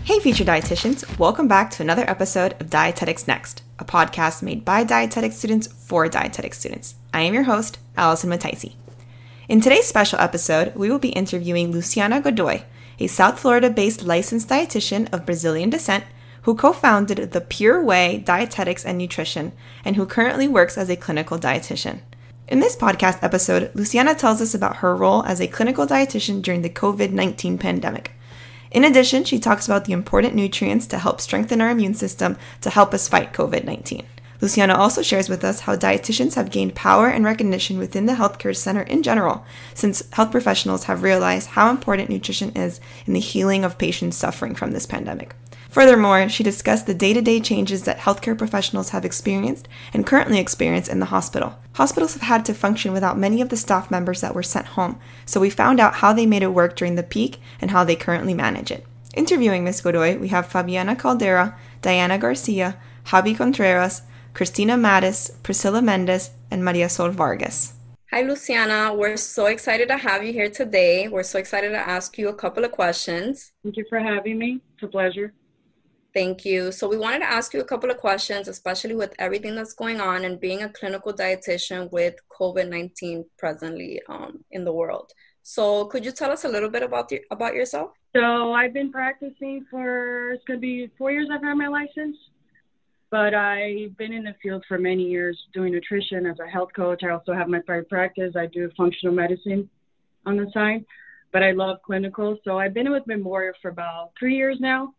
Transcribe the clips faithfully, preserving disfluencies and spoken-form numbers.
Hey, future dietitians, welcome back to another episode of Dietetics Next, a podcast made by dietetic students for dietetic students. I am your host, Allison Mataisi. In today's special episode, we will be interviewing Luciana Godoy, a South Florida-based licensed dietitian of Brazilian descent who co-founded the Pure Way Dietetics and Nutrition and who currently works as a clinical dietitian. In this podcast episode, Luciana tells us about her role as a clinical dietitian during the covid nineteen pandemic. In addition, she talks about the important nutrients to help strengthen our immune system to help us fight covid nineteen. Luciana also shares with us how dietitians have gained power and recognition within the healthcare center in general, since health professionals have realized how important nutrition is in the healing of patients suffering from this pandemic. Furthermore, she discussed the day-to-day changes that healthcare professionals have experienced and currently experience in the hospital. Hospitals have had to function without many of the staff members that were sent home, so we found out how they made it work during the peak and how they currently manage it. Interviewing Miz Godoy, we have Fabiana Caldera, Diana Garcia, Javi Contreras, Christina Mattis, Priscilla Mendez, and Maria Sol Vargas. Hi, Luciana. We're so excited to have you here today. We're so excited to ask you a couple of questions. Thank you for having me. It's a pleasure. Thank you. So we wanted to ask you a couple of questions, especially with everything that's going on and being a clinical dietitian with covid nineteen presently um, in the world. So could you tell us a little bit about the, about yourself? So I've been practicing for, it's going to be four years I've had my license, but I've been in the field for many years doing nutrition as a health coach. I also have my private practice. I do functional medicine on the side, but I love clinical. So I've been with Memorial for about three years now.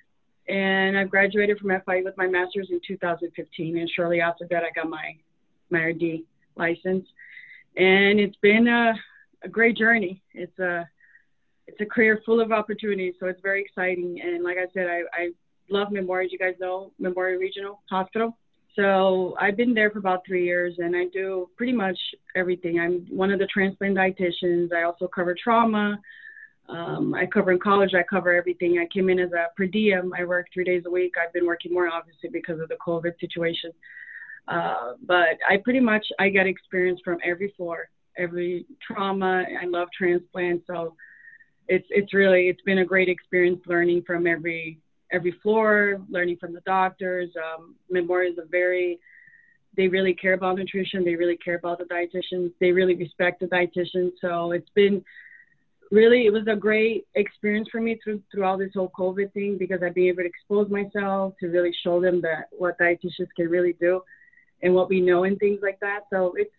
And I graduated from F I U with my master's in two thousand fifteen. And shortly after that, I got my, my R D license. And it's been a, a great journey. It's a, it's a career full of opportunities. So it's very exciting. And like I said, I, I love Memorial. You guys know Memorial Regional Hospital. So I've been there for about three years and I do pretty much everything. I'm one of the transplant dietitians. I also cover trauma. Um, I cover in college, I cover everything. I came in as a per diem. I work three days a week. I've been working more, obviously, because of the COVID situation. Uh, but I pretty much, I get experience from every floor, every trauma. I love transplant. So it's it's really, it's been a great experience learning from every every floor, learning from the doctors. Um, Memorial is a very, they really care about nutrition. They really care about the dietitians. They really respect the dietitians. So it's been, really, it was a great experience for me through through all this whole COVID thing because I've been able to expose myself to really show them that what dietitians can really do and what we know and things like that. So it's,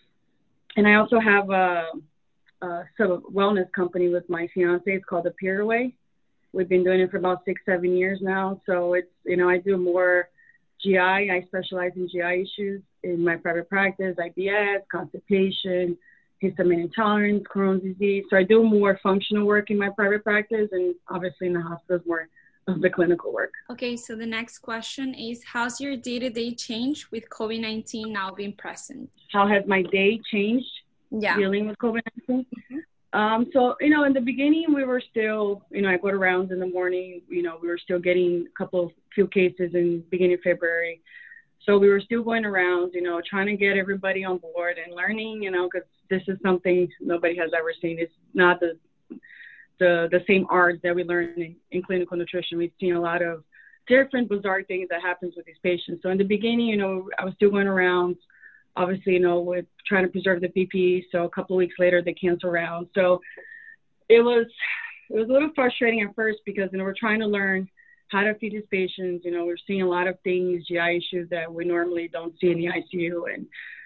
and I also have a, a sort of wellness company with my fiance. It's called the Pure Way. We've been doing it for about six, seven years now. So it's, you know, I do more G I. I specialize in G I issues in my private practice, I B S, constipation, histamine intolerance, Crohn's disease. So I do more functional work in my private practice and obviously in the hospitals more of the clinical work. Okay, so the next question is, how's your day-to-day changed with covid nineteen now being present? How has my day changed yeah. dealing with covid nineteen? Mm-hmm. Um, so, you know, in the beginning, we were still, you know, I go to rounds in the morning, you know, we were still getting a couple of few cases in beginning of February. So we were still going around, you know, trying to get everybody on board and learning, you know, because this is something nobody has ever seen. It's not the the, the same art that we learn in, in clinical nutrition. We've seen a lot of different bizarre things that happens with these patients. So in the beginning, you know, I was still going around, obviously, you know, with trying to preserve the P P E. So a couple of weeks later, they cancel round. So it was it was a little frustrating at first because, you know, we're trying to learn how to feed these patients. You know, we're seeing a lot of things, G I issues that we normally don't see in the I C U. And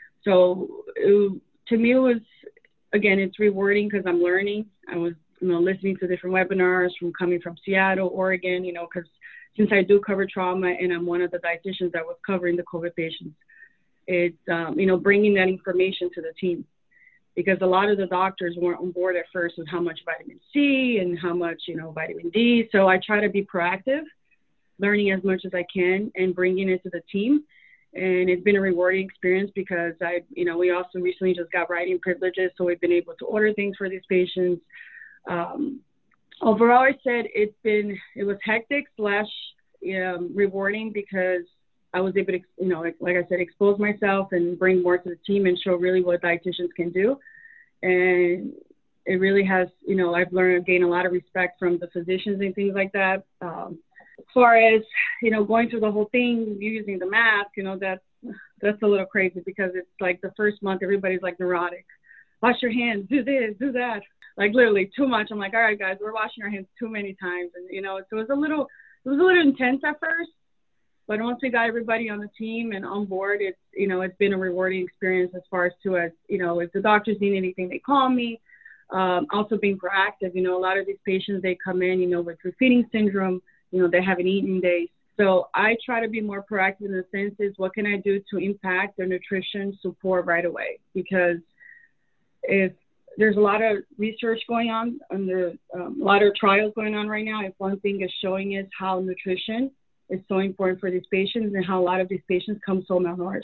so it, to me, it was, again, it's rewarding because I'm learning. I was, you know, listening to different webinars from coming from Seattle, Oregon, you know, because since I do cover trauma and I'm one of the dietitians that was covering the COVID patients, it's, um, you know, bringing that information to the team. Because a lot of the doctors weren't on board at first with how much vitamin C and how much, you know, vitamin D. So I try to be proactive, learning as much as I can and bringing it to the team. And it's been a rewarding experience because I, you know, we also recently just got writing privileges. So we've been able to order things for these patients. Um, overall, I said it's been, it was hectic slash um, rewarding because I was able to, you know, like, like I said, expose myself and bring more to the team and show really what dietitians can do. And it really has, you know, I've learned, gained a lot of respect from the physicians and things like that. Um, as far as, you know, going through the whole thing, using the mask, you know, that's, that's a little crazy because it's like the first month, everybody's like neurotic. Wash your hands, do this, do that. Like literally too much. I'm like, all right, guys, we're washing our hands too many times. And, you know, so it was a little, it was a little intense at first, but once we got everybody on the team and on board, it's, you know, it's been a rewarding experience as far as to, as, you know, if the doctors need anything, they call me. Um, also being proactive, you know, a lot of these patients, they come in, you know, with feeding syndrome, you know, they haven't eaten days. So I try to be more proactive in the sense is what can I do to impact their nutrition support right away? Because if there's a lot of research going on and there's um, a lot of trials going on right now, if one thing is showing is how nutrition is so important for these patients and how a lot of these patients come so malnourished.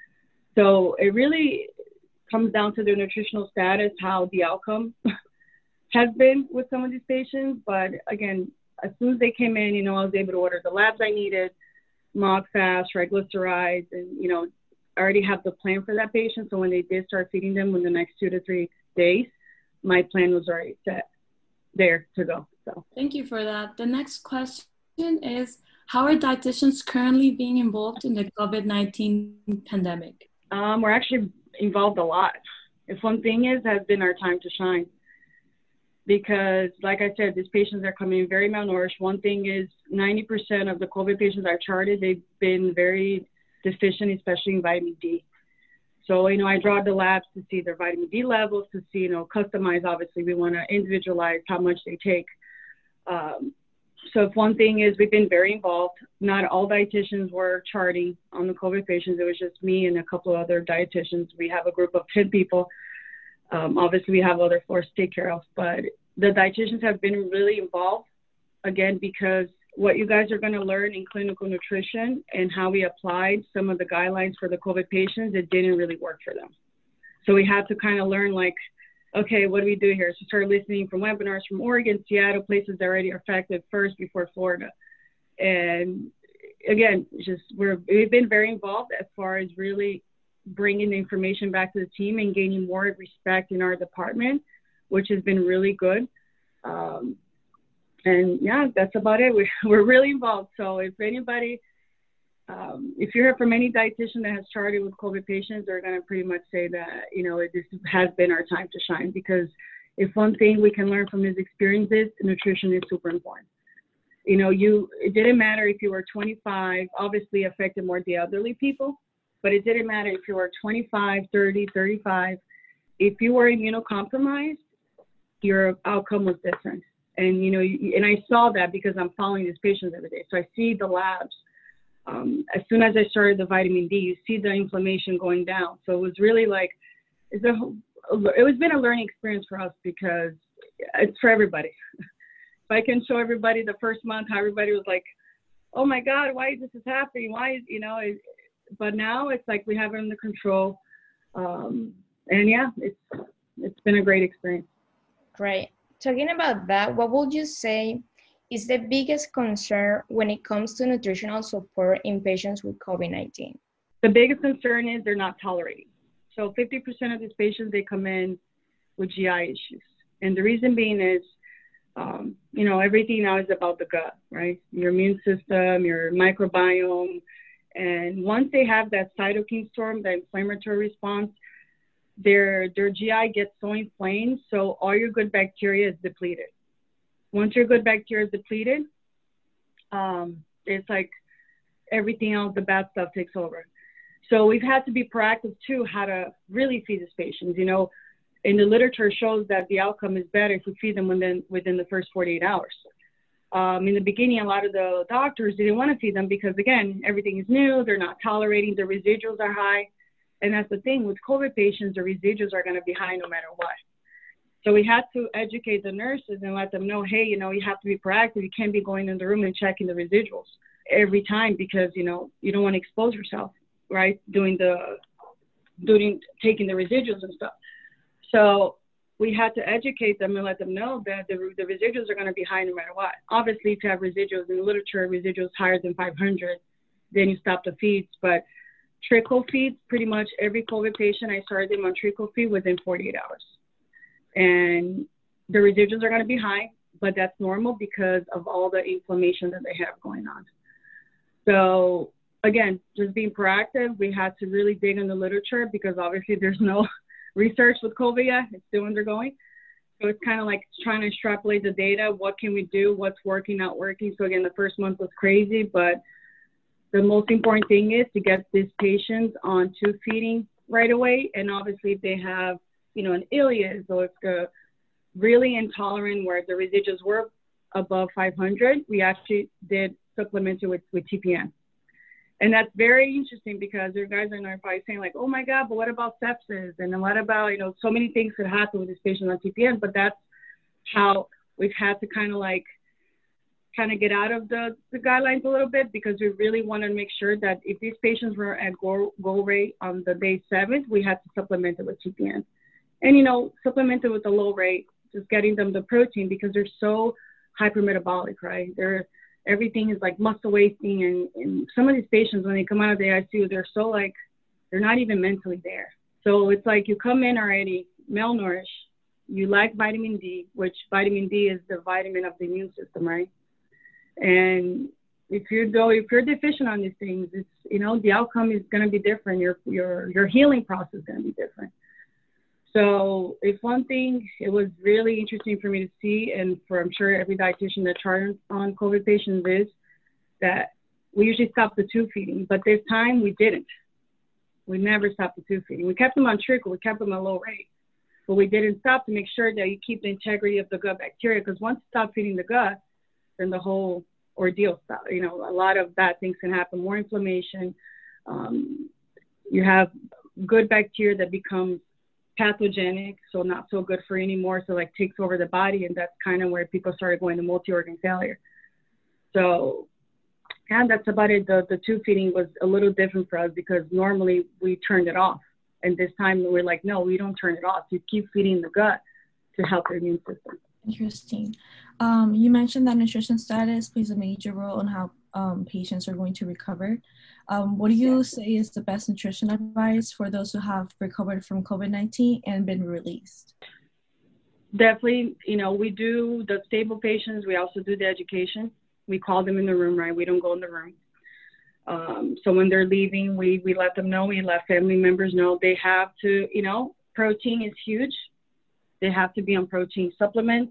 So it really comes down to their nutritional status, how the outcome has been with some of these patients. But again, as soon as they came in, you know, I was able to order the labs I needed, mog fast, triglycerides, and, you know, I already have the plan for that patient. So when they did start feeding them in the next two to three days, my plan was already set there to go. So thank you for that. The next question is, how are dietitians currently being involved in the COVID nineteen pandemic? Um, we're actually involved a lot. If one thing is, has been our time to shine. Because like I said, these patients are coming in very malnourished. One thing is ninety percent of the COVID patients I've charted, they've been very deficient, especially in vitamin D. So, you know, I draw the labs to see their vitamin D levels, to see, you know, customize. Obviously, we want to individualize how much they take. Um, so if one thing is, we've been very involved. Not all dietitians were charting on the COVID patients. It was just me and a couple of other dietitians. We have a group of ten people. Um, obviously, we have other floors to take care of, but the dietitians have been really involved, again, because what you guys are going to learn in clinical nutrition and how we applied some of the guidelines for the COVID patients, it didn't really work for them. So we had to kind of learn, like, okay, what do we do here? So start listening from webinars from Oregon, Seattle, places that already are affected first before Florida. And again, just we're, we've been very involved as far as really bringing the information back to the team and gaining more respect in our department, which has been really good. Um, and yeah, that's about it. We're, we're really involved. So if anybody, um, if you hear from any dietitian that has charted with COVID patients, they're going to pretty much say that, you know, this has been our time to shine, because if one thing we can learn from these experiences, nutrition is super important. You know, you, it didn't matter if you were twenty-five, obviously affected more the elderly people, but it didn't matter if you were twenty-five, thirty, thirty-five. If you were immunocompromised, your outcome was different. And, you know, and I saw that because I'm following these patients every day. So I see the labs. Um, as soon as I started the vitamin D, you see the inflammation going down. So it was really like, it's a, it has been a learning experience for us because it's for everybody. If I can show everybody the first month how everybody was like, oh my God, why is this happening? Why is, you know, it, but now it's like we have it under control. Um, and yeah, it's it's been a great experience. Great. Talking about that, what would you say is the biggest concern when it comes to nutritional support in patients with COVID nineteen? The biggest concern is they're not tolerating. So fifty percent of these patients, they come in with G I issues. And the reason being is, um, you know, everything now is about the gut, right? Your immune system, your microbiome. And once they have that cytokine storm, that inflammatory response, their their G I gets so inflamed, so all your good bacteria is depleted. Once your good bacteria is depleted, um, it's like everything else, the bad stuff takes over. So we've had to be proactive too, how to really feed these patients. You know, in the literature shows that the outcome is better if we feed them within within the first forty-eight hours. Um, in the beginning, a lot of the doctors didn't want to feed them because, again, everything is new, they're not tolerating, the residuals are high. And that's the thing, with COVID patients, the residuals are going to be high no matter what. So we had to educate the nurses and let them know, hey, you know, you have to be proactive. You can't be going in the room and checking the residuals every time because, you know, you don't want to expose yourself, right, doing the, doing, taking the residuals and stuff. So we had to educate them and let them know that the, the residuals are going to be high no matter what. Obviously, if you have residuals in the literature, residuals higher than five hundred, then you stop the feeds. But trickle feeds, pretty much every COVID patient, I started them on trickle feed within forty-eight hours. And the residuals are going to be high, but that's normal because of all the inflammation that they have going on. So again, just being proactive, we had to really dig in the literature because obviously there's no research with COVID yet. It's still undergoing. So it's kind of like trying to extrapolate the data. What can we do? What's working, not working? So again, the first month was crazy, but the most important thing is to get these patients on tube feeding right away. And obviously if they have, you know, an ileus or it's a really intolerant where the residuals were above five hundred, we actually did supplement it with, with T P N. And that's very interesting because there guys are now probably saying like, oh my God, but what about sepsis? And then what about, you know, so many things could happen with this patient on T P N, but that's how we've had to kind of like, kind of get out of the, the guidelines a little bit because we really want to make sure that if these patients were at goal, goal rate on the day seventh, we had to supplement it with T P N. And, you know, supplement it with a low rate, just getting them the protein because they're so hypermetabolic, right? They're, everything is like muscle wasting. And, and some of these patients, when they come out of the I C U, they're so like, they're not even mentally there. So it's like you come in already malnourished, you lack vitamin D, which vitamin D is the vitamin of the immune system, right? And if you go, if you're deficient on these things, it's, you know, the outcome is going to be different. Your, your, your healing process is going to be different. So if one thing, it was really interesting for me to see, and for I'm sure every dietitian that charts on COVID patients is that we usually stop the tube feeding, but this time we didn't. We never stopped the tube feeding. We kept them on trickle, we kept them at low rate, but we didn't stop to make sure that you keep the integrity of the gut bacteria, because once you stop feeding the gut, then the whole ordeal stops. You know, a lot of bad things can happen, more inflammation. Um, you have good bacteria that becomes pathogenic, so not so good for you anymore, so like takes over the body, and that's kind of where people started going to multi-organ failure. So, and that's about it. The, the tube feeding was a little different for us because normally we turned it off, and this time we're like, no, we don't turn it off. You keep feeding the gut to help the immune system. Interesting. Um, you mentioned that nutrition status plays a major role in how um, patients are going to recover. Um, what do you say is the best nutrition advice for those who have recovered from COVID nineteen and been released? Definitely, you know, we do the stable patients. We also do the education. We call them in the room, right? We don't go in the room. Um, so when they're leaving, we, we let them know, we let family members know they have to, you know, protein is huge. They have to be on protein supplements.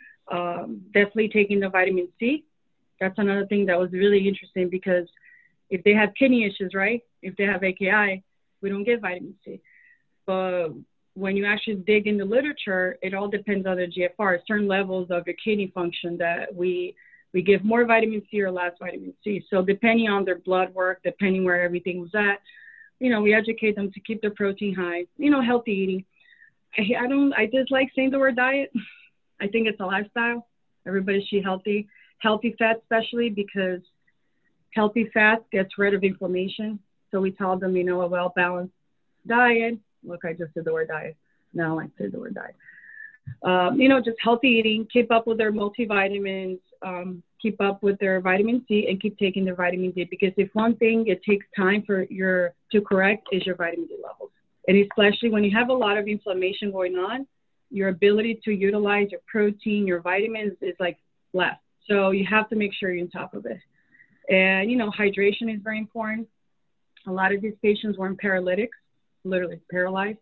Um, definitely taking the vitamin C. That's another thing that was really interesting because if they have kidney issues, right? If they have A K I, we don't give vitamin C. But when you actually dig in the literature, it all depends on the G F R, certain levels of your kidney function that we we give more vitamin C or less vitamin C. So depending on their blood work, depending where everything was at, you know, we educate them to keep their protein high, you know, healthy eating. I, I don't, I just like saying the word diet. I think it's a lifestyle. Everybody should be healthy, healthy fat especially because healthy fat gets rid of inflammation. So we tell them, you know, a well-balanced diet. Look, I just said the word diet. Now I say the word diet. Um, you know, just healthy eating, keep up with their multivitamins, um, keep up with their vitamin C, and keep taking their vitamin D. Because if one thing it takes time for your to correct is your vitamin D levels. And especially when you have a lot of inflammation going on, your ability to utilize your protein, your vitamins is like less. So you have to make sure you're on top of it. And, you know, hydration is very important. A lot of these patients were in paralytics, literally paralyzed.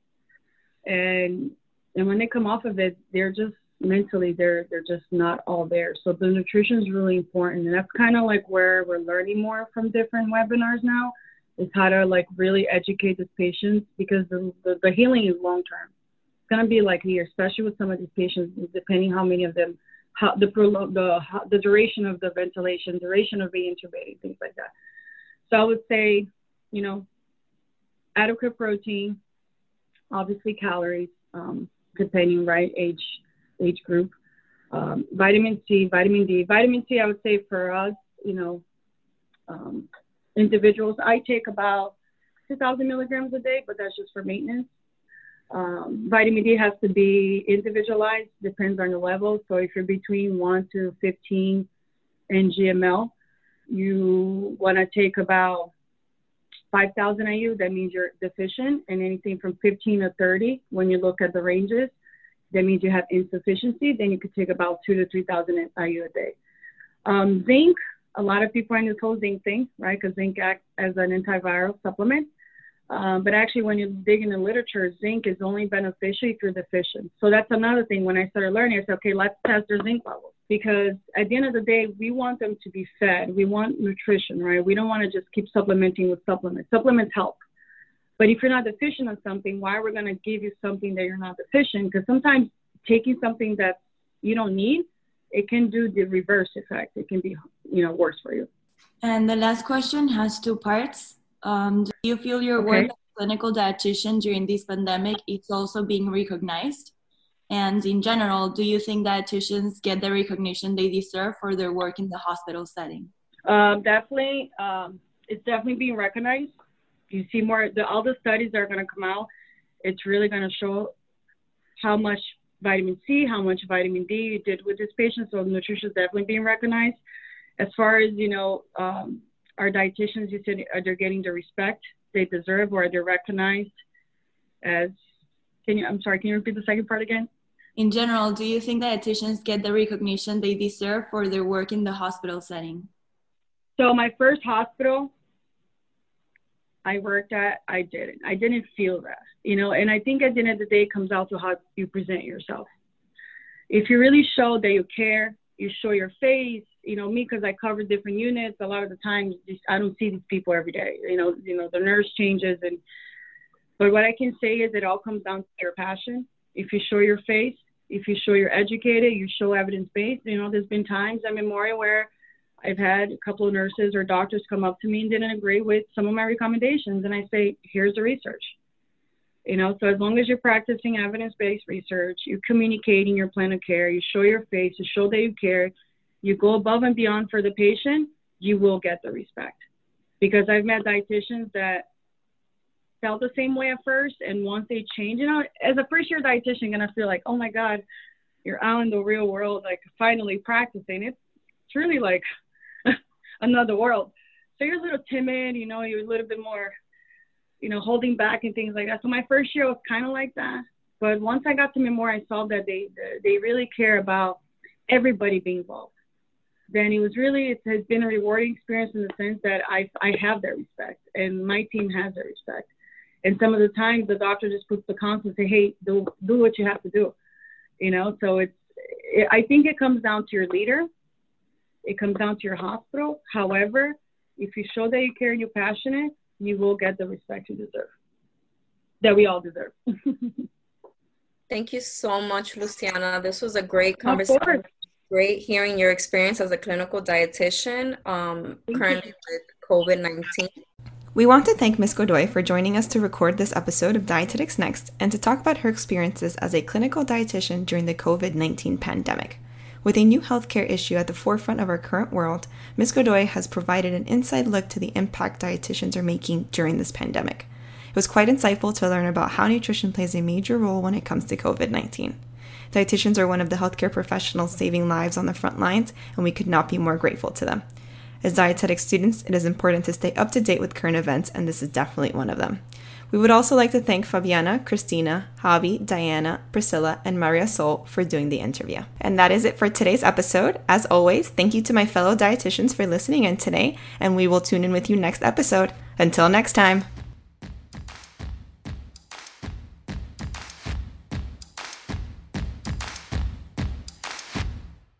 And and when they come off of it, they're just mentally, they're they're just not all there. So the nutrition is really important. And that's kind of like where we're learning more from different webinars now, is how to like really educate these patients because the, the, the healing is long-term. It's going to be like a year, especially with some of these patients, depending how many of them, how the, the, the duration of the ventilation, duration of being intubated, things like that. So I would say, you know, adequate protein, obviously calories, um, depending, right, age, age group, um, vitamin C, vitamin D. Vitamin C, I would say for us, you know, um, individuals, I take about two thousand milligrams a day, but that's just for maintenance. Um, vitamin D has to be individualized, depends on the level. So if you're between one to fifteen N G M L, you want to take about five thousand I U. That means you're deficient, and anything from fifteen to thirty, when you look at the ranges, that means you have insufficiency, then you could take about two to three thousand I U a day. Um, zinc, a lot of people are into this whole zinc thing, right? Because zinc acts as an antiviral supplement. Um, but actually, when you dig in the literature, zinc is only beneficial if you're deficient. So that's another thing. When I started learning, I said, okay, let's test their zinc levels. Because at the end of the day, we want them to be fed. We want nutrition, right? We don't want to just keep supplementing with supplements. Supplements help. But if you're not deficient on something, why are we going to give you something that you're not deficient? Because sometimes taking something that you don't need, it can do the reverse effect. It can be, you know, worse for you. And the last question has two parts. Um, do you feel your work Okay. as a clinical dietitian during this pandemic is also being recognized? And in general, do you think dietitians get the recognition they deserve for their work in the hospital setting? Um, definitely, um, it's definitely being recognized. You see more, the, all the studies that are going to come out, it's really going to show how much vitamin C, how much vitamin D you did with this patient. So nutrition is definitely being recognized. As far as, you know, um, our dietitians, you said, are they getting the respect they deserve, or are they recognized as, can you, I'm sorry, can you repeat the second part again? In general, do you think dietitians get the recognition they deserve for their work in the hospital setting? So my first hospital I worked at, I didn't. I didn't feel that, you know, and I think at the end of the day, it comes out to how you present yourself. If you really show that you care, you show your face, you know, me, because I cover different units, a lot of the times I don't see these people every day, you know, you know, the nurse changes. And, but what I can say is it all comes down to your passion. If you show your face, if you show you're educated, you show evidence-based, you know, there's been times at Memorial where I've had a couple of nurses or doctors come up to me and didn't agree with some of my recommendations. And I say, here's the research. You know, so as long as you're practicing evidence-based research, you're communicating your plan of care, you show your face, you show that you care, you go above and beyond for the patient, you will get the respect. Because I've met dietitians that felt the same way at first, and once they change, you know, as a first-year dietitian, you're gonna feel like, oh my God, you're out in the real world, like finally practicing. It's, it's really like another world. So you're a little timid, you know, you're a little bit more, you know, holding back and things like that. So my first year was kind of like that. But once I got to Memorial, I saw that they they really care about everybody being involved. Then it was really, it has been a rewarding experience in the sense that I I have their respect and my team has their respect. And some of the times the doctor just puts the constant and say, hey, do, do what you have to do. You know, so it's, it, I think it comes down to your leader. It comes down to your hospital. However, if you show that you care and you're passionate, you will get the respect you deserve, that we all deserve. Thank you so much, Luciana. This was a great conversation. Great hearing your experience as a clinical dietitian um, currently with COVID nineteen. We want to thank Miz Godoy for joining us to record this episode of Dietetics Next and to talk about her experiences as a clinical dietitian during the COVID nineteen pandemic. With a new healthcare issue at the forefront of our current world, Miz Godoy has provided an inside look to the impact dietitians are making during this pandemic. It was quite insightful to learn about how nutrition plays a major role when it comes to COVID nineteen. Dietitians are one of the healthcare professionals saving lives on the front lines, and we could not be more grateful to them. As dietetic students, it is important to stay up to date with current events, and this is definitely one of them. We would also like to thank Fabiana, Christina, Javi, Diana, Priscilla, and Maria Sol for doing the interview. And that is it for today's episode. As always, thank you to my fellow dietitians for listening in today, and we will tune in with you next episode. Until next time.